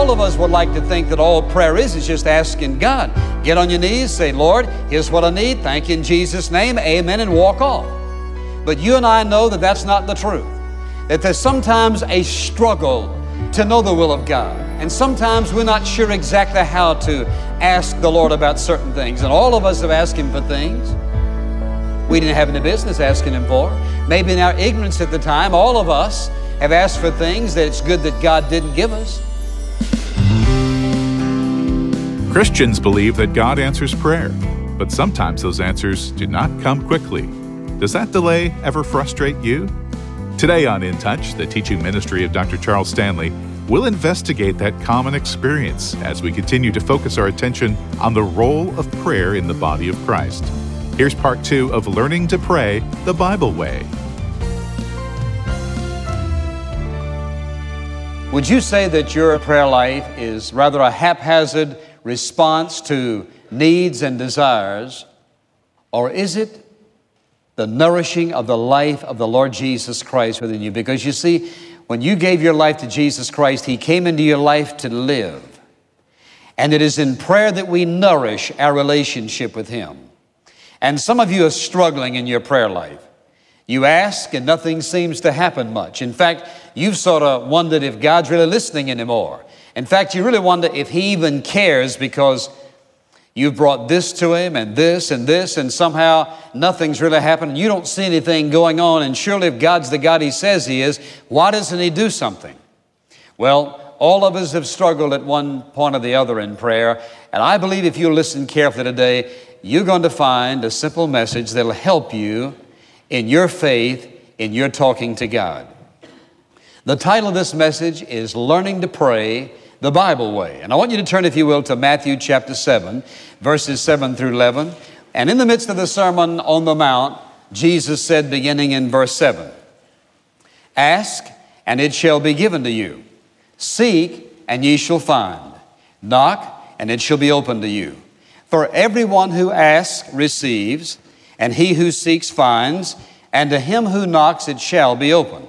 all of us would like to think that all prayer is just asking God. Get on your knees, say, Lord, here's what I need. Thank you in Jesus' name. Amen, and walk off. But you and I know that that's not the truth. That there's sometimes a struggle to know the will of God. And sometimes we're not sure exactly how to ask the Lord about certain things. And all of us have asked Him for things we didn't have any business asking Him for. Maybe in our ignorance at the time, all of us have asked for things that it's good that God didn't give us. Christians believe that God answers prayer, but sometimes those answers do not come quickly. Does that delay ever frustrate you? Today on In Touch, the teaching ministry of Dr. Charles Stanley, we'll investigate that common experience as we continue to focus our attention on the role of prayer in the body of Christ. Here's part 2 of Learning to Pray the Bible Way. Would you say that your prayer life is rather a haphazard response to needs and desires, or is it the nourishing of the life of the Lord Jesus Christ within you? Because you see, when you gave your life to Jesus Christ, He came into your life to live. And it is in prayer that we nourish our relationship with Him. And some of you are struggling in your prayer life. You ask and nothing seems to happen much. In fact, you've sort of wondered if God's really listening anymore. In fact, you really wonder if He even cares because you've brought this to Him and this, and somehow nothing's really happened. You don't see anything going on, and surely if God's the God He says He is, why doesn't He do something? Well, all of us have struggled at one point or the other in prayer, and I believe if you listen carefully today, you're going to find a simple message that'll help you in your faith, in your talking to God. The title of this message is Learning to Pray the Bible Way. And I want you to turn, if you will, to Matthew chapter 7, verses 7 through 11. And in the midst of the Sermon on the Mount, Jesus said, beginning in verse 7, Ask, and it shall be given to you. Seek, and ye shall find. Knock, and it shall be opened to you. For everyone who asks receives, and he who seeks finds, and to him who knocks it shall be opened.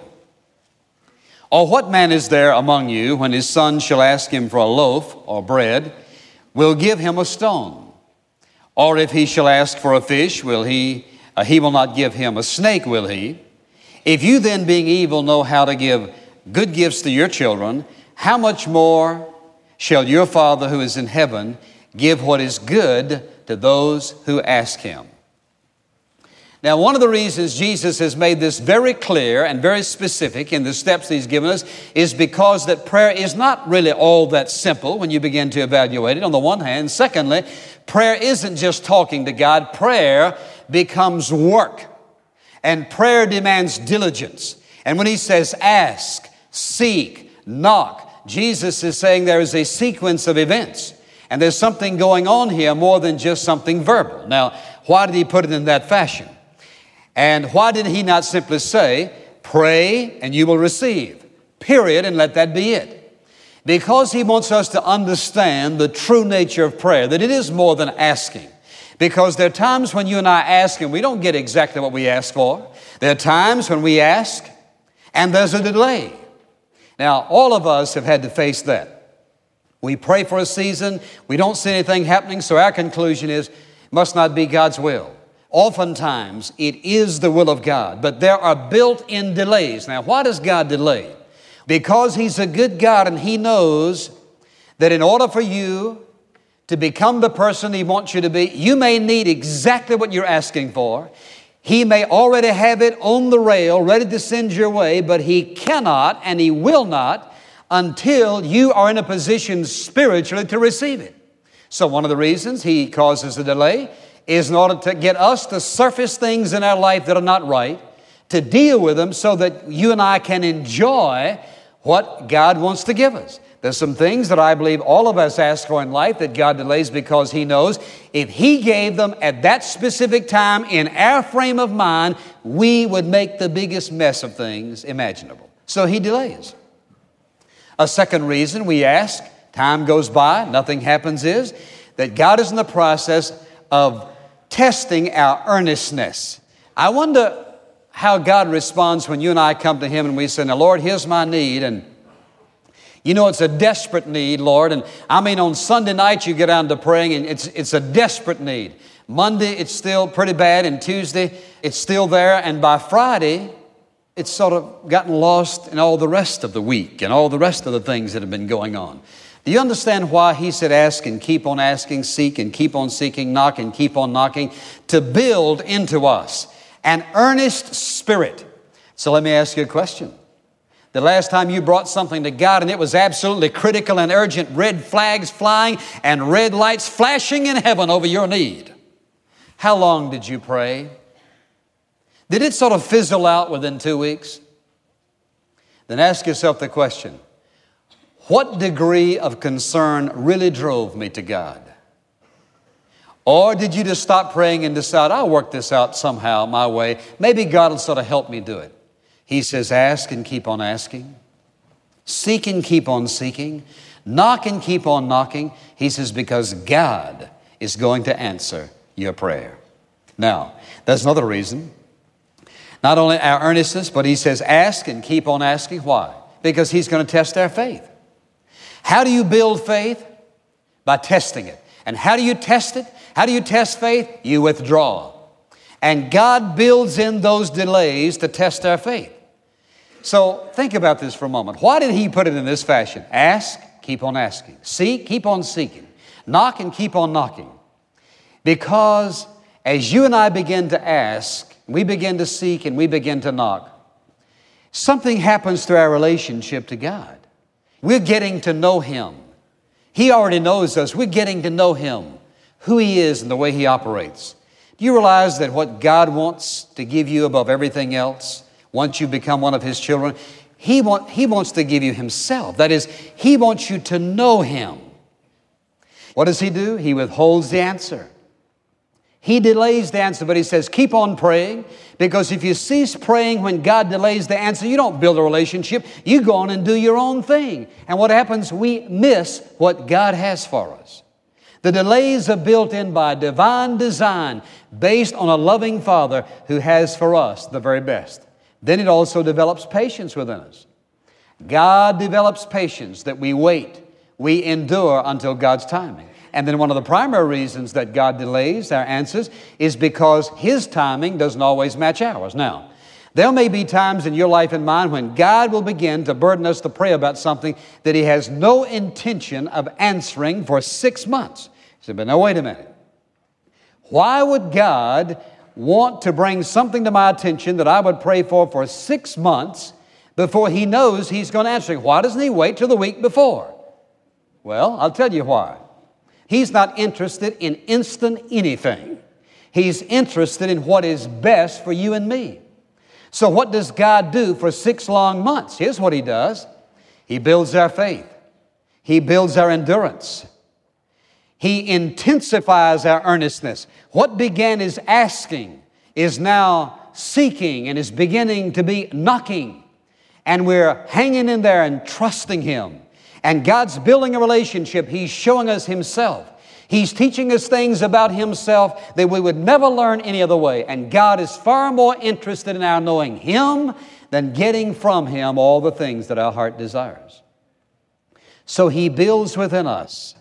Or what man is there among you, when his son shall ask him for a loaf or bread, will give him a stone? Or if he shall ask for a fish, he will not give him a snake, will he? If you then, being evil, know how to give good gifts to your children, how much more shall your Father who is in heaven give what is good to those who ask Him? Now, one of the reasons Jesus has made this very clear and very specific in the steps He's given us is because that prayer is not really all that simple when you begin to evaluate it, on the one hand. Secondly, prayer isn't just talking to God. Prayer becomes work. And prayer demands diligence. And when He says ask, seek, knock, Jesus is saying there is a sequence of events. And there's something going on here more than just something verbal. Now, why did He put it in that fashion? And why did He not simply say, pray and you will receive, period, and let that be it? Because He wants us to understand the true nature of prayer, that it is more than asking. Because there are times when you and I ask and we don't get exactly what we ask for. There are times when we ask and there's a delay. Now, all of us have had to face that. We pray for a season, we don't see anything happening, so our conclusion is, it must not be God's will. Oftentimes, it is the will of God, but there are built-in delays. Now, why does God delay? Because He's a good God, and He knows that in order for you to become the person He wants you to be, you may need exactly what you're asking for. He may already have it on the rail, ready to send your way, but He cannot and He will not until you are in a position spiritually to receive it. So one of the reasons He causes a delay is in order to get us to surface things in our life that are not right, to deal with them so that you and I can enjoy what God wants to give us. There's some things that I believe all of us ask for in life that God delays because He knows if He gave them at that specific time in our frame of mind, we would make the biggest mess of things imaginable. So He delays. A second reason we ask, time goes by, nothing happens, is that God is in the process of testing our earnestness. I wonder how God responds when you and I come to Him and we say, now, Lord, here's my need, and You know, it's a desperate need, Lord. And I mean, on Sunday night, you get down to praying, and it's a desperate need. Monday, it's still pretty bad, and Tuesday, it's still there. And by Friday, it's sort of gotten lost in all the rest of the week and all the rest of the things that have been going on. Do you understand why He said ask and keep on asking, seek and keep on seeking, knock and keep on knocking? To build into us an earnest spirit. So let me ask you a question. The last time you brought something to God and it was absolutely critical and urgent, red flags flying and red lights flashing in heaven over your need, how long did you pray? Did it sort of fizzle out within 2 weeks? Then ask yourself the question, what degree of concern really drove me to God? Or did you just stop praying and decide, I'll work this out somehow my way. Maybe God will sort of help me do it. He says, ask and keep on asking. Seek and keep on seeking. Knock and keep on knocking. He says, because God is going to answer your prayer. Now, there's another reason. Not only our earnestness, but He says, ask and keep on asking. Why? Because He's going to test our faith. How do you build faith? By testing it. And how do you test it? How do you test faith? You withdraw. And God builds in those delays to test our faith. So think about this for a moment. Why did He put it in this fashion? Ask, keep on asking. Seek, keep on seeking. Knock and keep on knocking. Because as you and I begin to ask, we begin to seek and we begin to knock, something happens to our relationship to God. We're getting to know Him. He already knows us. We're getting to know Him, who He is and the way He operates. Do you realize that what God wants to give you above everything else, once you become one of His children, He wants to give you Himself. That is, He wants you to know Him. What does He do? He withholds the answer. He delays the answer, but He says, keep on praying, because if you cease praying when God delays the answer, you don't build a relationship. You go on and do your own thing. And what happens? We miss what God has for us. The delays are built in by divine design based on a loving Father who has for us the very best. Then it also develops patience within us. God develops patience that we wait, we endure until God's timing. And then one of the primary reasons that God delays our answers is because His timing doesn't always match ours. Now, there may be times in your life and mine when God will begin to burden us to pray about something that He has no intention of answering for 6 months. You say, but now wait a minute. Why would God want to bring something to my attention that I would pray for 6 months before He knows He's going to answer it? Why doesn't He wait till the week before? Well, I'll tell you why. He's not interested in instant anything. He's interested in what is best for you and me. So what does God do for 6 long months? Here's what He does. He builds our faith. He builds our endurance. He intensifies our earnestness. What began as asking is now seeking and is beginning to be knocking. And we're hanging in there and trusting Him. And God's building a relationship. He's showing us Himself. He's teaching us things about Himself that we would never learn any other way. And God is far more interested in our knowing Him than getting from Him all the things that our heart desires. So He builds within us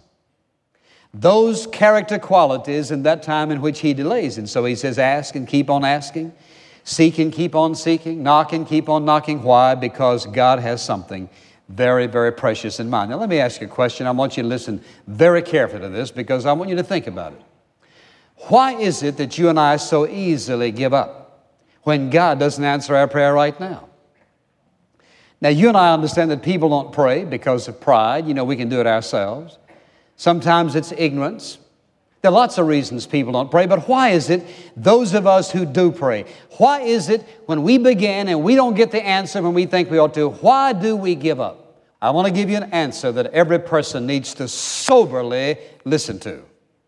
those character qualities in that time in which He delays. And so He says, ask and keep on asking, seek and keep on seeking, knock and keep on knocking. Why? Because God has something very, very precious in mind. Now let me ask you a question. I want you to listen very carefully to this because I want you to think about it. Why is it that you and I so easily give up when God doesn't answer our prayer right now? Now you and I understand that people don't pray because of pride. You know, we can do it ourselves. Sometimes it's ignorance. There are lots of reasons people don't pray, but why is it those of us who do pray, why is it when we begin and we don't get the answer when we think we ought to, why do we give up? I want to give you an answer that every person needs to soberly listen to.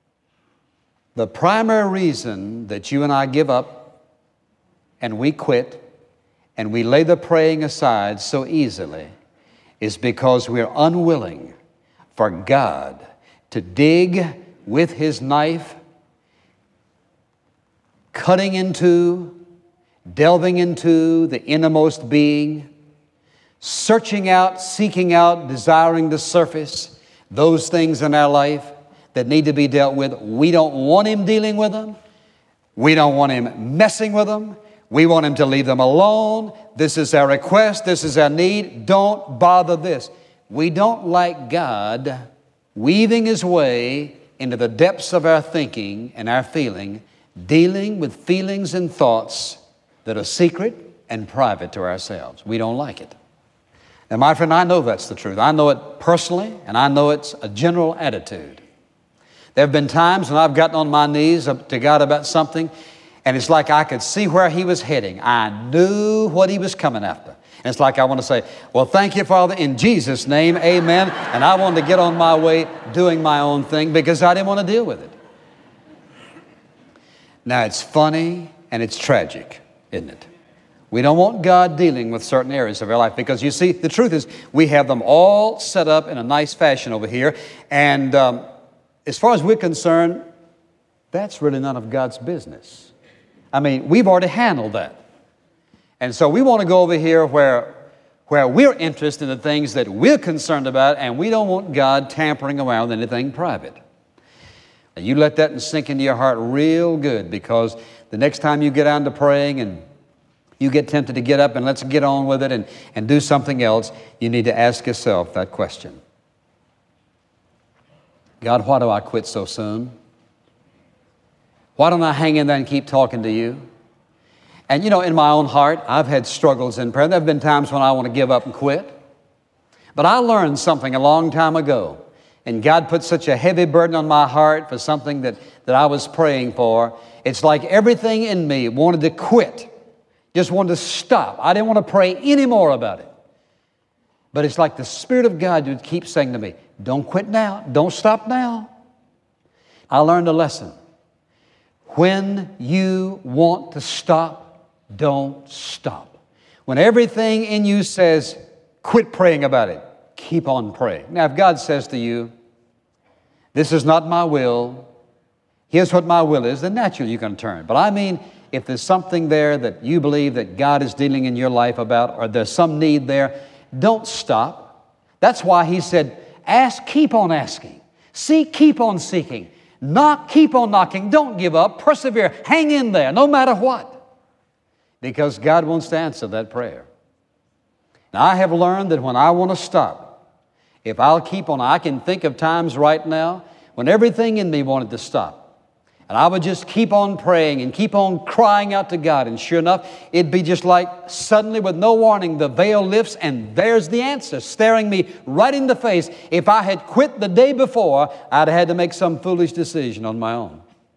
The primary reason that you and I give up and we quit and we lay the praying aside so easily is because we're unwilling for God to dig with His knife, cutting into, delving into the innermost being, searching out, seeking out, desiring to surface those things in our life that need to be dealt with. We don't want Him dealing with them. We don't want Him messing with them. We want Him to leave them alone. This is our request. This is our need. Don't bother this. We don't like God weaving His way into the depths of our thinking and our feeling, dealing with feelings and thoughts that are secret and private to ourselves. We don't like it. And my friend, I know that's the truth. I know it personally, and I know it's a general attitude. There have been times when I've gotten on my knees up to God about something, and it's like I could see where He was heading. I knew what He was coming after. And it's like I want to say, well, thank you, Father, in Jesus' name, amen. And I wanted to get on my way doing my own thing because I didn't want to deal with it. Now, it's funny and it's tragic, isn't it? We don't want God dealing with certain areas of our life because, you see, the truth is we have them all set up in a nice fashion over here. And as far as we're concerned, that's really none of God's business. I mean, we've already handled that. And so we want to go over here where we're interested in the things that we're concerned about, and we don't want God tampering around with anything private. Now, you let that sink into your heart real good, because the next time you get down to praying and you get tempted to get up and let's get on with it and do something else, you need to ask yourself that question. God, why do I quit so soon? Why don't I hang in there and keep talking to You? And you know, in my own heart, I've had struggles in prayer. There have been times when I want to give up and quit. But I learned something a long time ago. And God put such a heavy burden on my heart for something that I was praying for. It's like everything in me wanted to quit. Just wanted to stop. I didn't want to pray any more about it. But it's like the Spirit of God would keep saying to me, don't quit now. Don't stop now. I learned a lesson. When you want to stop, don't stop. When everything in you says, quit praying about it, keep on praying. Now, if God says to you, this is not my will, here's what my will is, then naturally you can turn. But I mean, if there's something there that you believe that God is dealing in your life about, or there's some need there, don't stop. That's why He said, ask, keep on asking. Seek, keep on seeking. Knock, keep on knocking. Don't give up. Persevere. Hang in there, no matter what. Because God wants to answer that prayer. Now, I have learned that when I want to stop, if I'll keep on, I can think of times right now when everything in me wanted to stop. And I would just keep on praying and keep on crying out to God. And sure enough, it'd be just like suddenly with no warning, the veil lifts and there's the answer staring me right in the face. If I had quit the day before, I'd have had to make some foolish decision on my own.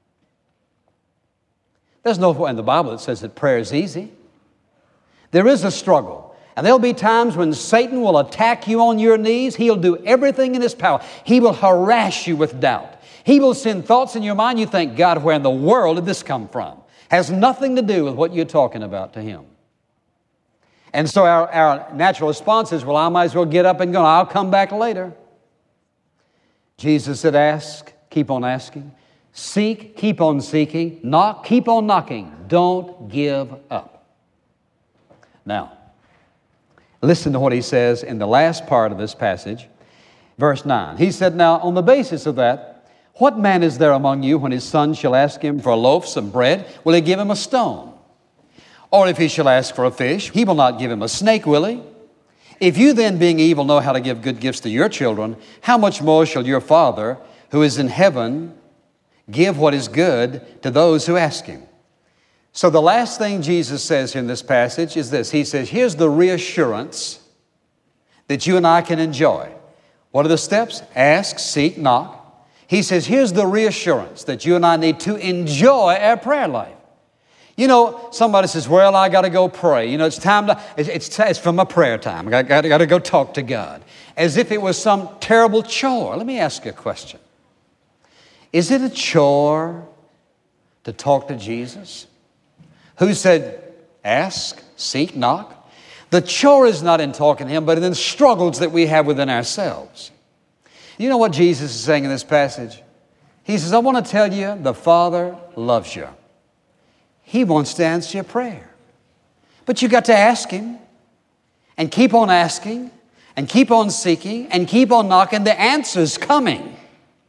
There's nowhere in the Bible that says that prayer is easy. There is a struggle. And there'll be times when Satan will attack you on your knees. He'll do everything in his power. He will harass you with doubt. He will send thoughts in your mind. You think, God, where in the world did this come from? Has nothing to do with what you're talking about to him. And so our natural response is, well, I might as well get up and go. I'll come back later. Jesus said, ask, keep on asking. Seek, keep on seeking. Knock, keep on knocking. Don't give up. Now, listen to what He says in the last part of this passage, verse 9. He said, now, on the basis of that, what man is there among you when his son shall ask him for a loaf, some bread? Will he give him a stone? Or if he shall ask for a fish, he will not give him a snake, will he? If you then, being evil, know how to give good gifts to your children, how much more shall your Father, who is in heaven, give what is good to those who ask Him? So the last thing Jesus says in this passage is this. He says, here's the reassurance that you and I can enjoy. What are the steps? Ask, seek, knock. He says, here's the reassurance that you and I need to enjoy our prayer life. You know, somebody says, well, I got to go pray. You know, it's time to, it's from a prayer time. I got to go talk to God. As if it was some terrible chore. Let me ask you a question. Is it a chore to talk to Jesus, who said, ask, seek, knock? The chore is not in talking to Him, but in the struggles that we have within ourselves. You know what Jesus is saying in this passage? He says, I want to tell you, the Father loves you. He wants to answer your prayer. But you got to ask Him. and keep on asking and keep on seeking and keep on knocking, the answer's coming.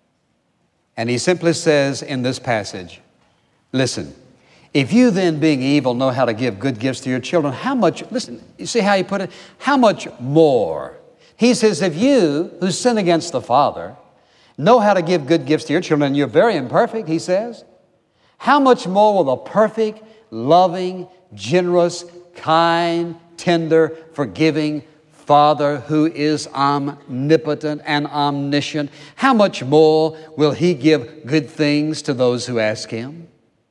And he simply says in this passage, listen, if you then, being evil, know how to give good gifts to your children, how much, listen, you see how he put it? How much more? He says, if you, who sin against the Father, know how to give good gifts to your children, and you're very imperfect, he says, how much more will the perfect, loving, generous, kind, tender, forgiving Father who is omnipotent and omniscient, how much more will He give good things to those who ask Him?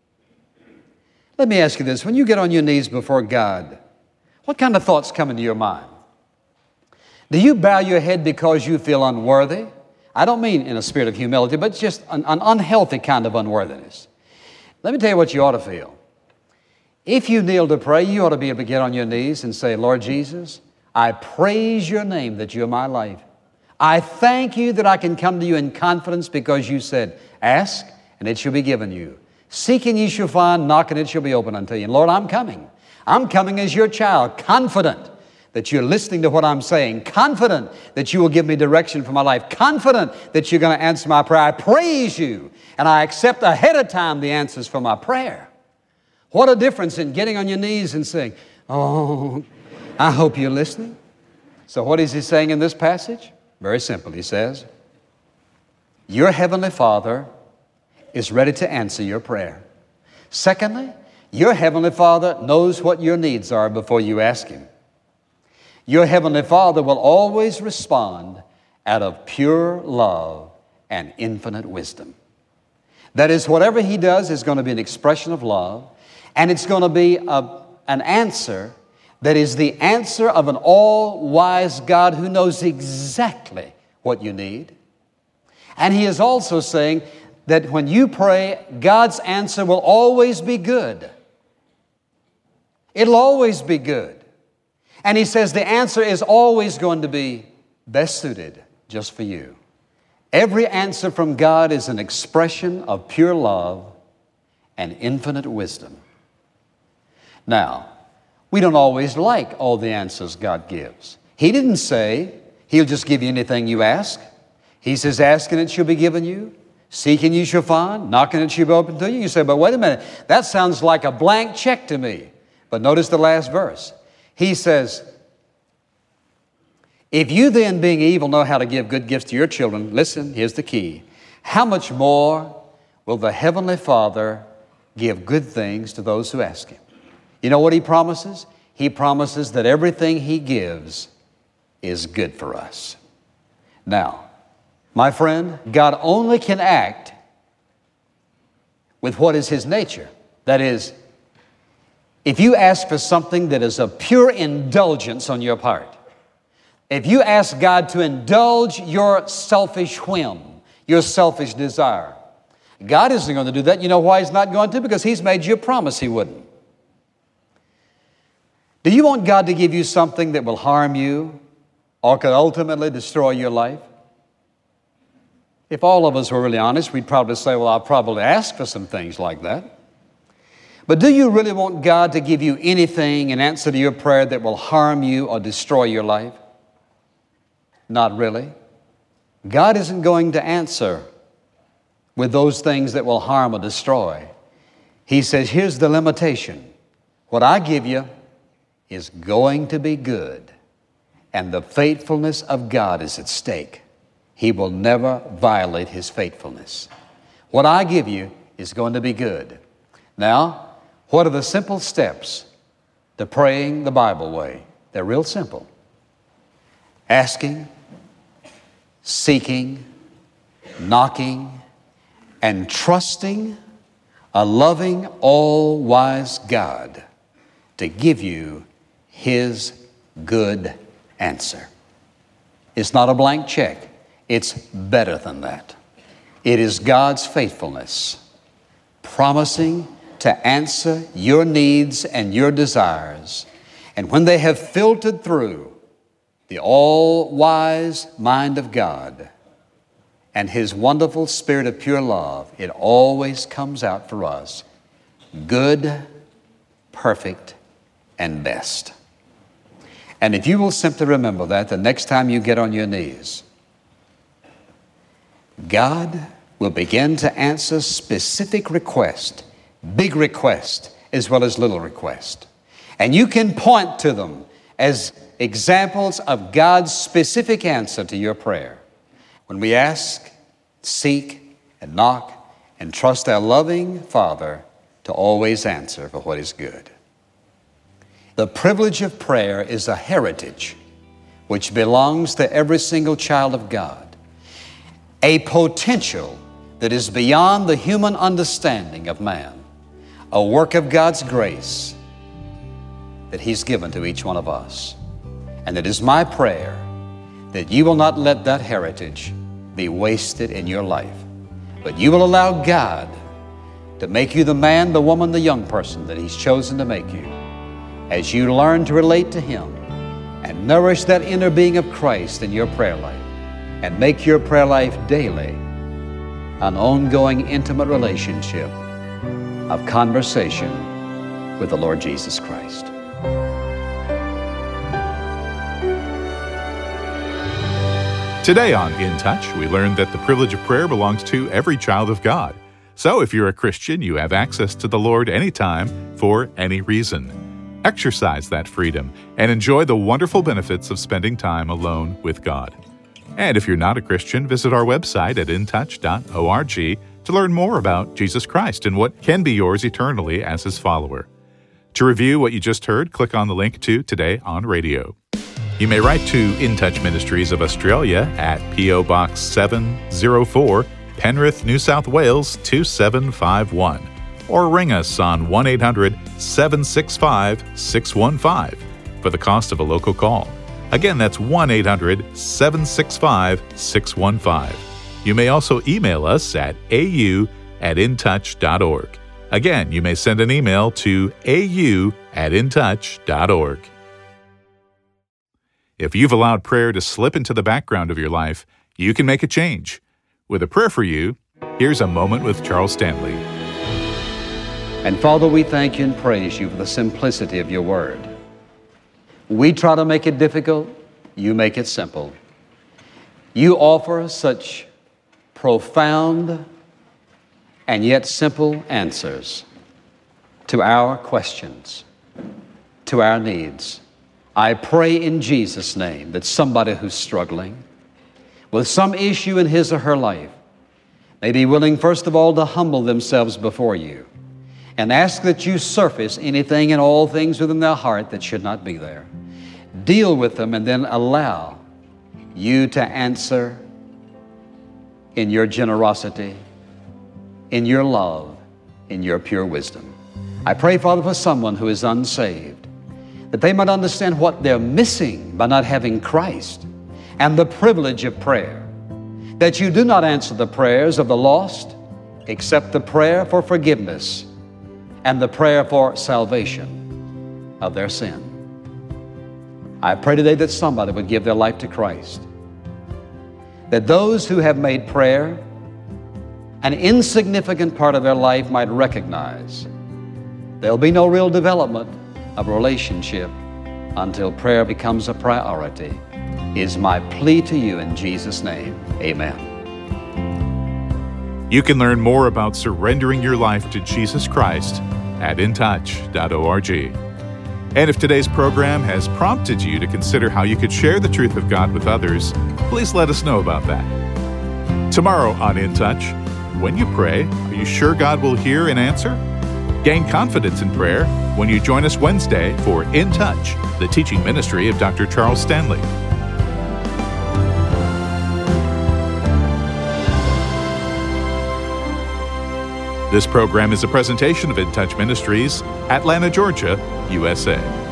Let me ask you this. When you get on your knees before God, what kind of thoughts come into your mind? Do you bow your head because you feel unworthy? I don't mean in a spirit of humility, but just an unhealthy kind of unworthiness. Let me tell you what you ought to feel. If you kneel to pray, you ought to be able to get on your knees and say, Lord Jesus, I praise your name that you're my life. I thank you that I can come to you in confidence because you said, ask and it shall be given you. Seek and ye shall find, knock and it shall be opened unto you. And Lord, I'm coming. I'm coming as your child, confident that you're listening to what I'm saying, confident that you will give me direction for my life, confident that you're going to answer my prayer. I praise you, and I accept ahead of time the answers for my prayer. What a difference in getting on your knees and saying, oh, I hope you're listening. So what is he saying in this passage? Very simple. He says, your heavenly Father is ready to answer your prayer. Secondly, your heavenly Father knows what your needs are before you ask Him. Your heavenly Father will always respond out of pure love and infinite wisdom. That is, whatever He does is going to be an expression of love, and it's going to be an answer that is the answer of an all-wise God who knows exactly what you need. And He is also saying that when you pray, God's answer will always be good. It'll always be good. And He says the answer is always going to be best suited just for you. Every answer from God is an expression of pure love and infinite wisdom. Now, we don't always like all the answers God gives. He didn't say He'll just give you anything you ask. He says, ask and it shall be given you. Seek and you shall find. Knock and it shall be opened to you. You say, but wait a minute, that sounds like a blank check to me. But notice the last verse. He says, if you then, being evil, know how to give good gifts to your children, listen, here's the key. How much more will the Heavenly Father give good things to those who ask Him? You know what He promises? He promises that everything He gives is good for us. Now, my friend, God only can act with what is His nature. That is, if you ask for something that is a pure indulgence on your part, if you ask God to indulge your selfish whim, your selfish desire, God isn't going to do that. You know why He's not going to? Because He's made you a promise He wouldn't. Do you want God to give you something that will harm you or could ultimately destroy your life? If all of us were really honest, we'd probably say, well, I'll probably ask for some things like that. But do you really want God to give you anything in answer to your prayer that will harm you or destroy your life? Not really. God isn't going to answer with those things that will harm or destroy. He says, here's the limitation. What I give you is going to be good, and the faithfulness of God is at stake. He will never violate His faithfulness. What I give you is going to be good. Now, what are the simple steps to praying the Bible way? They're real simple. Asking, seeking, knocking, and trusting a loving, all-wise God to give you His good answer. It's not a blank check. It's better than that. It is God's faithfulness promising to answer your needs and your desires. And when they have filtered through the all-wise mind of God and His wonderful spirit of pure love, it always comes out for us good, perfect, and best. And if you will simply remember that the next time you get on your knees, God will begin to answer specific requests, big requests, as well as little requests. And you can point to them as examples of God's specific answer to your prayer. When we ask, seek, and knock, and trust our loving Father to always answer for what is good. The privilege of prayer is a heritage which belongs to every single child of God, a potential that is beyond the human understanding of man, a work of God's grace that He's given to each one of us. And it is my prayer that you will not let that heritage be wasted in your life, but you will allow God to make you the man, the woman, the young person that He's chosen to make you, as you learn to relate to Him and nourish that inner being of Christ in your prayer life, and make your prayer life daily an ongoing intimate relationship of conversation with the Lord Jesus Christ. Today on In Touch, we learned that the privilege of prayer belongs to every child of God. So if you're a Christian, you have access to the Lord anytime, for any reason. Exercise that freedom and enjoy the wonderful benefits of spending time alone with God. And if you're not a Christian, visit our website at intouch.org to learn more about Jesus Christ and what can be yours eternally as His follower. To review what you just heard, click on the link to Today on Radio. You may write to In Touch Ministries of Australia at P.O. Box 704, Penrith, New South Wales 2751, or ring us on 1-800-765-615 for the cost of a local call. Again, that's 1-800-765-615. You may also email us at au@intouch.org. Again, you may send an email to au@intouch.org. If you've allowed prayer to slip into the background of your life, you can make a change. With a prayer for you, here's a moment with Charles Stanley. And Father, we thank you and praise you for the simplicity of your word. We try to make it difficult, you make it simple. You offer such profound and yet simple answers to our questions, to our needs. I pray in Jesus' name that somebody who's struggling with some issue in his or her life may be willing, first of all, to humble themselves before you and ask that you surface anything and all things within their heart that should not be there. Deal with them and then allow you to answer in your generosity, in your love, in your pure wisdom. I pray, Father, for someone who is unsaved, that they might understand what they're missing by not having Christ and the privilege of prayer, that you do not answer the prayers of the lost except the prayer for forgiveness and the prayer for salvation of their sin. I pray today that somebody would give their life to Christ, that those who have made prayer an insignificant part of their life might recognize there'll be no real development of relationship until prayer becomes a priority, is my plea to you in Jesus' name. Amen. You can learn more about surrendering your life to Jesus Christ at intouch.org. And if today's program has prompted you to consider how you could share the truth of God with others, please let us know about that. Tomorrow on In Touch, when you pray, are you sure God will hear and answer? Gain confidence in prayer when you join us Wednesday for In Touch, the teaching ministry of Dr. Charles Stanley. This program is a presentation of In Touch Ministries, Atlanta, Georgia, USA.